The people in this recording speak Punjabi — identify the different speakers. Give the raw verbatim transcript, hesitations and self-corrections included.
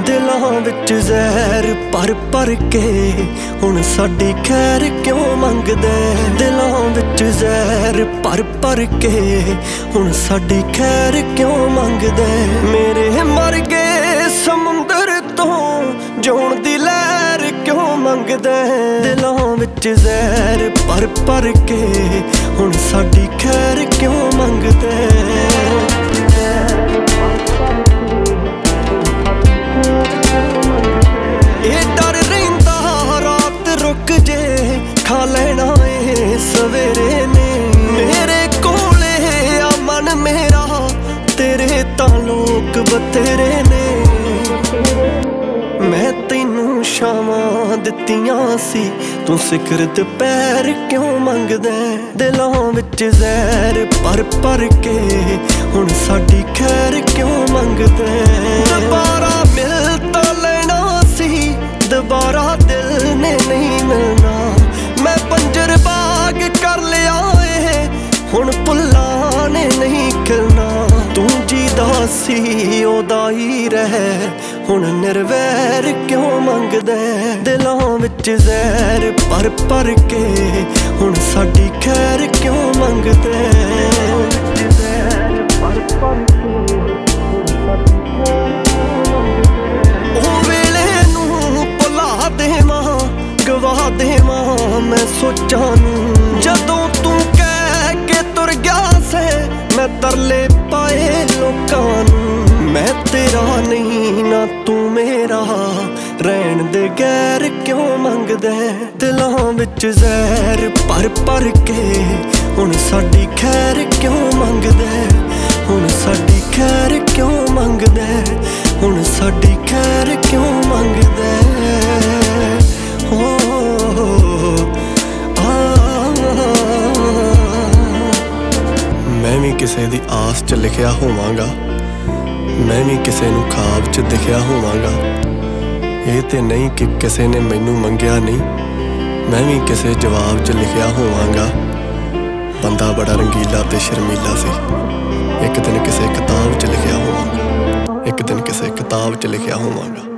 Speaker 1: ਦਿਲਾਂ ਵਿੱਚ ਜ਼ਹਿਰ ਭਰ ਭਰ ਕੇ ਹੁਣ ਸਾਡੀ ਖੈਰ ਕਿਉਂ ਮੰਗਦਾ। ਦਿਲਾਂ ਵਿੱਚ ਜ਼ਹਿਰ ਭਰ ਭਰ ਕੇ ਹੁਣ ਸਾਡੀ ਖੈਰ ਕਿਉਂ ਮੰਗਦਾ। ਮੇਰੇ ਮਰ ਗਏ ਸਮੁੰਦਰ ਤੋਂ ਜਿਉਣ ਦੀ ਲਹਿਰ ਕਿਉਂ ਮੰਗਦਾ। ਦਿਲਾਂ ਵਿੱਚ ਜ਼ਹਿਰ ਭਰ ਭਰ ਕੇ ਹੁਣ ਸਾਡੀ ਖੈਰ ਕਿਉਂ ਮੰਗਦਾ। ਇਹ ਡਰ ਰਹਿੰਦਾ ਰਾਤ ਰੁਕ ਜੇ ਖਾ ਲੈਣਾ ਏ ਸਵੇਰੇ ਨੇ। ਮੇਰੇ ਕੋਲੇ ਆ ਮਨ ਮੇਰਾ ਤੇਰੇ ਤਾਂ ਲੋਕ ਬਥੇਰੇ ਨੇ। ਮੈਂ ਤੈਨੂੰ ਸ਼ਾਮਾਂ ਦਿੱਤੀਆਂ ਸੀ ਤੂੰ ਸਿਖਰ ਦੁਪਹਿਰ ਕਿਉਂ ਮੰਗਦਾ। ਦਿਲਾਂ ਵਿੱਚ ਜ਼ਹਿਰ ਭਰ ਭਰ ਕੇ ਹੁਣ ਸਾਡੀ ਖੈਰ ਕਿਉਂ ਮੰਗਦਾ। ਦੁਬਾਰਾ ਮਿਲ ਤਾਂ ਲੈਣਾ ਸੀ ਦੁਬਾਰਾ ਦਿਲ ਨੇ ਨਹੀਂ ਮਿਲਣਾ। ਮੈਂ ਪੰਜਰ ਬਾਗ ਕਰ ਲਿਆ ਏ ਹੁਣ ਫੁੱਲਾਂ ਨੇ ਨਹੀਂ ਖਿਲਣਾ। ਤੂੰ ਜੀਦਾ ਸੀ ਉਹਦਾ ਹੀ ਰਹਿ ਹੁਣ ਨਿਰਵੈਰ ਕਿਉਂ ਮੰਗਦਾ। ਦਿਲਾਂ ਵਿੱਚ ਜ਼ਹਿਰ ਭਰ ਭਰ ਕੇ ਹੁਣ ਸਾਡੀ ਖੈਰ ਕਿਉਂ ਮੰਗਦਾ। ਉਹ ਵੇਲੇ ਨੂੰ ਭੁਲਾ ਦੇਵਾਂ ਗਵਾ ਦੇਵਾਂ ਮੈਂ ਸੋਚਾਂ ਨੂੰ। ਜਦੋਂ ਤੂੰ ਕਹਿ ਕੇ ਤੁਰ ਗਿਆ ਸੇ ਮੈਂ ਤਰਲੇ ਪਾਏ ਲੋਕਾਂ ਨੂੰ। ਮੈਂ ਤੇਰਾ ਨਹੀਂ ਨਾ ਤੂੰ ਮੇਰਾ ਰਹਿਣ ਦੇ ਗੈਰ ਕਿਉਂ ਮੰਗਦਾ। ਦਿਲਾਂ ਵਿੱਚ ਜ਼ਹਿਰ ਭਰ ਭਰ ਕੇ ਹੁਣ ਸਾਡੀ ਖੈਰ ਕਿਉਂ ਮੰਗਦਾ। ਹੁਣ ਸਾਡੀ ਖੈਰ ਕਿਉਂ ਮੰਗਦਾ। ਹੁਣ ਸਾਡੀ ਖੈਰ ਕਿਉਂ ਮੰਗਦਾ। ਹੋ ਮੈਂ ਵੀ ਕਿਸੇ ਦੀ ਆਸ 'ਚ ਲਿਖਿਆ ਹੋਵਾਂਗਾ। ਮੈਂ ਵੀ ਕਿਸੇ ਨੂੰ ਖਾਬ 'ਚ ਦਿਖਿਆ ਹੋਵਾਂਗਾ। ਇਹ ਤੇ ਨਹੀਂ ਕਿ ਕਿਸੇ ਨੇ ਮੈਨੂੰ ਮੰਗਿਆ ਨਹੀਂ। ਮੈਂ ਵੀ ਕਿਸੇ ਜਵਾਬ 'ਚ ਲਿਖਿਆ ਹੋਵਾਂਗਾ। ਬੰਦਾ ਬੜਾ ਰੰਗੀਲਾ ਤੇ ਸ਼ਰਮੀਲਾ ਸੀ। ਇੱਕ ਦਿਨ ਕਿਸੇ ਕਿਤਾਬ 'ਚ ਲਿਖਿਆ ਹੋਵਾਂਗਾ। ਇੱਕ ਦਿਨ ਕਿਸੇ ਕਿਤਾਬ 'ਚ ਲਿਖਿਆ ਹੋਵਾਂਗਾ।